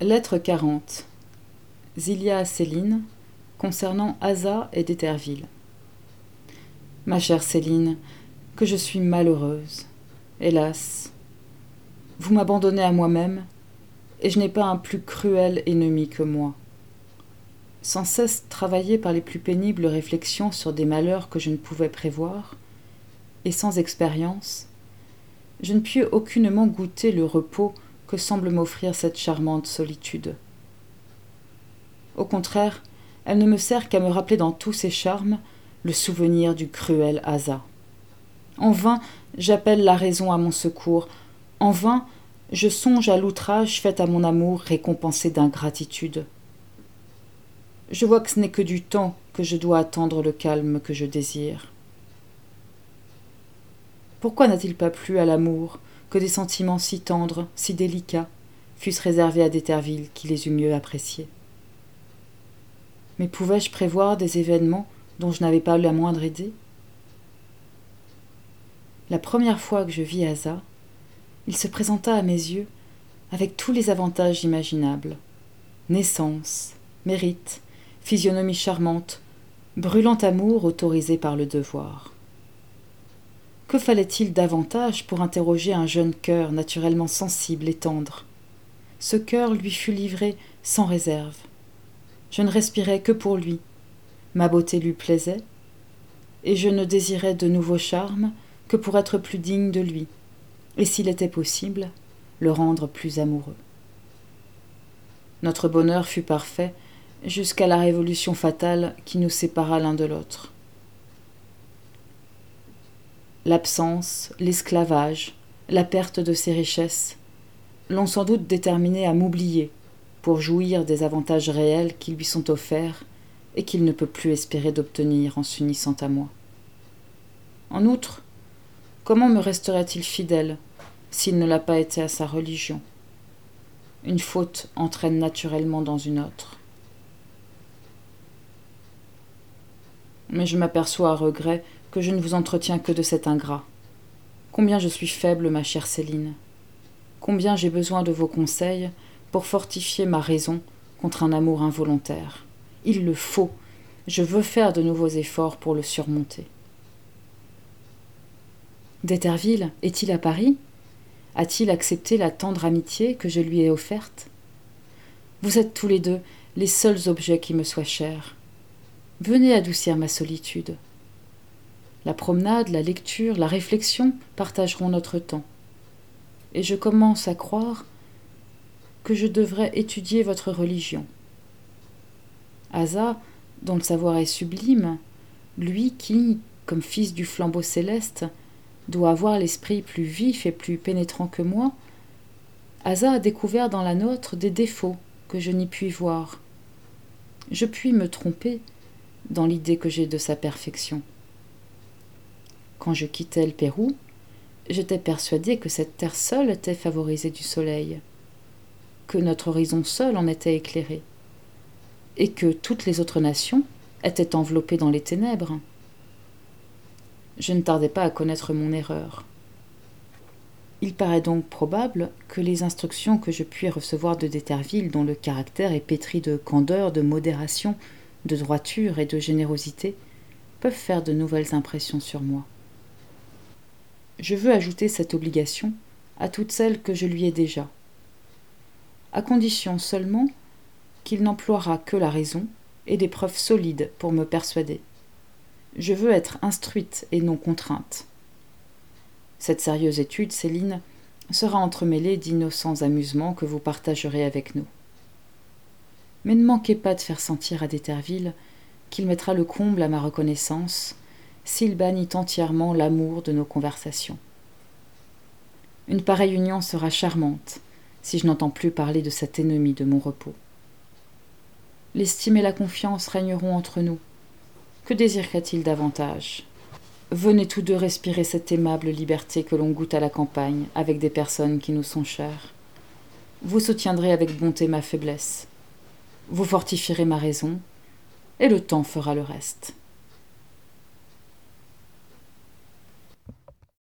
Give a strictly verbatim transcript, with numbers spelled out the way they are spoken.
Lettre quarante. Zilia à Céline, concernant Aza et d'Éterville. Ma chère Céline, que je suis malheureuse. Hélas, vous m'abandonnez à moi-même, et je n'ai pas un plus cruel ennemi que moi. Sans cesse travaillé par les plus pénibles réflexions sur des malheurs que je ne pouvais prévoir, et sans expérience, je ne puis aucunement goûter le repos que semble m'offrir cette charmante solitude. Au contraire, elle ne me sert qu'à me rappeler dans tous ses charmes le souvenir du cruel Aza. En vain, j'appelle la raison à mon secours. En vain, je songe à l'outrage fait à mon amour récompensé d'ingratitude. Je vois que ce n'est que du temps que je dois attendre le calme que je désire. Pourquoi n'a-t-il pas plu à l'amour que des sentiments si tendres, si délicats, fussent réservés à d'Éterville qui les eût mieux appréciés? Mais pouvais-je prévoir des événements dont je n'avais pas la moindre idée? La première fois que je vis Aza, il se présenta à mes yeux avec tous les avantages imaginables. Naissance, mérite, physionomie charmante, brûlant amour autorisé par le devoir. Que fallait-il davantage pour interroger un jeune cœur naturellement sensible et tendre? Ce cœur lui fut livré sans réserve. Je ne respirais que pour lui. Ma beauté lui plaisait, et je ne désirais de nouveaux charmes que pour être plus digne de lui, et s'il était possible, le rendre plus amoureux. Notre bonheur fut parfait jusqu'à la révolution fatale qui nous sépara l'un de l'autre. L'absence, l'esclavage, la perte de ses richesses l'ont sans doute déterminé à m'oublier pour jouir des avantages réels qui lui sont offerts et qu'il ne peut plus espérer d'obtenir en s'unissant à moi. En outre, comment me resterait-il fidèle s'il ne l'a pas été à sa religion? Une faute entraîne naturellement dans une autre. Mais je m'aperçois à regret que je ne vous entretiens que de cet ingrat. Combien je suis faible, ma chère Céline. Combien j'ai besoin de vos conseils pour fortifier ma raison contre un amour involontaire. Il le faut. Je veux faire de nouveaux efforts pour le surmonter. D'Éterville est-il à Paris? A-t-il accepté la tendre amitié que je lui ai offerte? Vous êtes tous les deux les seuls objets qui me soient chers. Venez adoucir ma solitude. La promenade, la lecture, la réflexion partageront notre temps. Et je commence à croire que je devrais étudier votre religion. Aza, dont le savoir est sublime, lui qui, comme fils du flambeau céleste, doit avoir l'esprit plus vif et plus pénétrant que moi, Aza a découvert dans la nôtre des défauts que je n'y puis voir. Je puis me tromper dans l'idée que j'ai de sa perfection. Quand je quittais le Pérou, j'étais persuadée que cette terre seule était favorisée du soleil, que notre horizon seul en était éclairé, et que toutes les autres nations étaient enveloppées dans les ténèbres. Je ne tardais pas à connaître mon erreur. Il paraît donc probable que les instructions que je puis recevoir de d'Éterville, dont le caractère est pétri de candeur, de modération, de droiture et de générosité, peuvent faire de nouvelles impressions sur moi. Je veux ajouter cette obligation à toutes celles que je lui ai déjà, à condition seulement qu'il n'emploiera que la raison et des preuves solides pour me persuader. Je veux être instruite et non contrainte. Cette sérieuse étude, Céline, sera entremêlée d'innocents amusements que vous partagerez avec nous. Mais ne manquez pas de faire sentir à d'Éterville qu'il mettra le comble à ma reconnaissance s'il bannit entièrement l'amour de nos conversations. Une pareille union sera charmante si je n'entends plus parler de cet ennemi de mon repos. L'estime et la confiance régneront entre nous. Que désirerait-il davantage? Venez tous deux respirer cette aimable liberté que l'on goûte à la campagne avec des personnes qui nous sont chères. Vous soutiendrez avec bonté ma faiblesse. Vous fortifierez ma raison, et le temps fera le reste.